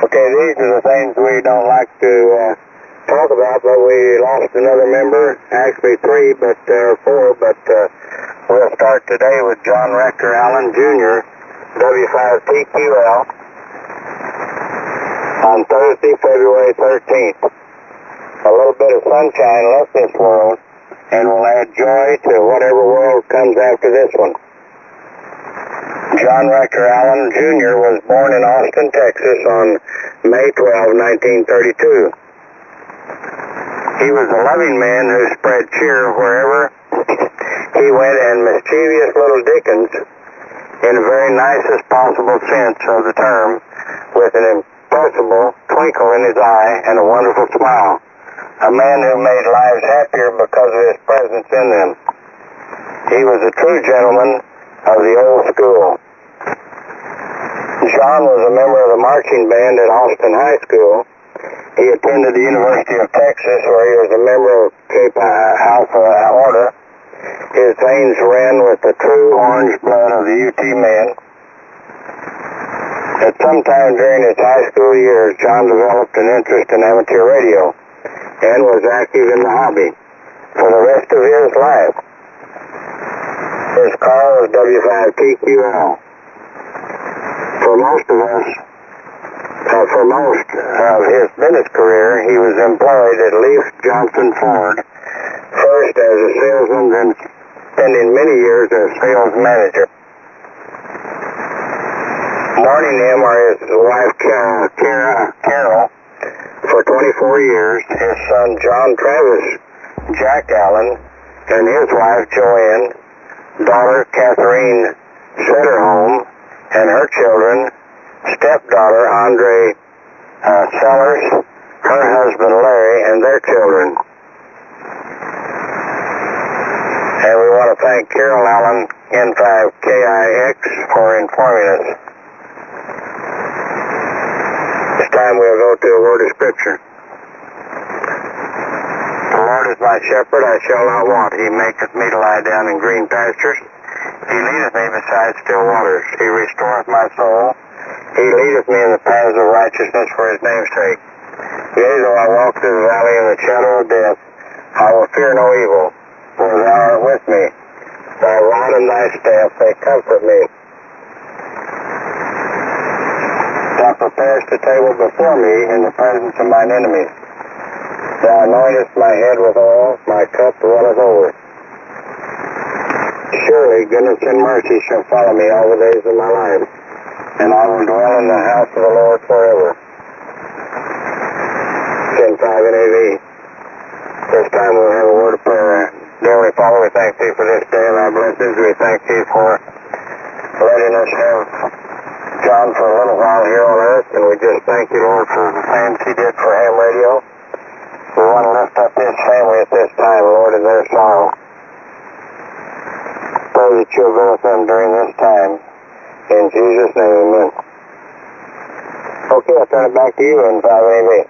Okay, these are the things we don't like to talk about, but we lost another member, actually three, but four, but we'll start today with John Rector Allen Jr., W5TQL, on Thursday, February 13th. A little bit of sunshine left this world, and will add joy to whatever world comes after this one. John Rector Allen Jr. was born in Austin, Texas on May 12, 1932. He was a loving man who spread cheer wherever he went, and mischievous little Dickens, in the very nicest possible sense of the term, with an impossible twinkle in his eye and a wonderful smile. A man who made lives happier because of his presence in them. He was a true gentleman of the old school. John was a member of the marching band at Austin High School. He attended the University of Texas, where he was a member of Kappa Alpha Order. His veins ran with the true orange blood of the UT men. At some time during his high school years, John developed an interest in amateur radio and was active in the hobby for the rest of his life. His car was W5TQL. For most of his business career, he was employed at Leaf Johnson Ford, first as a salesman, then spending many years as sales manager. Mourning him are his wife Carol for 24 years, his son John Travis Jack Allen, and his wife Joanne, daughter Catherine Sederholm, and her children, stepdaughter Andre Sellers, her husband Larry, and their children. And we want to thank Carol Allen, N5KIX, for informing us. This time we'll go to a word of Scripture. The Lord is my shepherd, I shall not want. He maketh me to lie down in green pastures. He leadeth me beside still waters. He restoreth my soul. He leadeth me in the paths of righteousness for his name's sake. Yea, though I walk through the valley of the shadow of death, I will fear no evil, for thou art with me. Thy rod and thy staff, they comfort me. Thou preparest a table before me in the presence of mine enemies. Thou anointest my head with oil, my cup runneth over. Surely goodness and mercy shall follow me all the days of my life, and I will dwell in the house of the Lord forever. 10:5 NAV. This time we'll have a word of prayer. Dear Heavenly Father, we thank Thee for this day of our blessings. We thank Thee for letting us have John for a little while here on earth, and we just thank You, Lord, for the things He did for ham radio. We want to lift up His family at this time, Lord, in their sorrow. Pray that You'll go with them during this time. In Jesus' name, amen. Okay, I'll turn it back to you in 5 AV.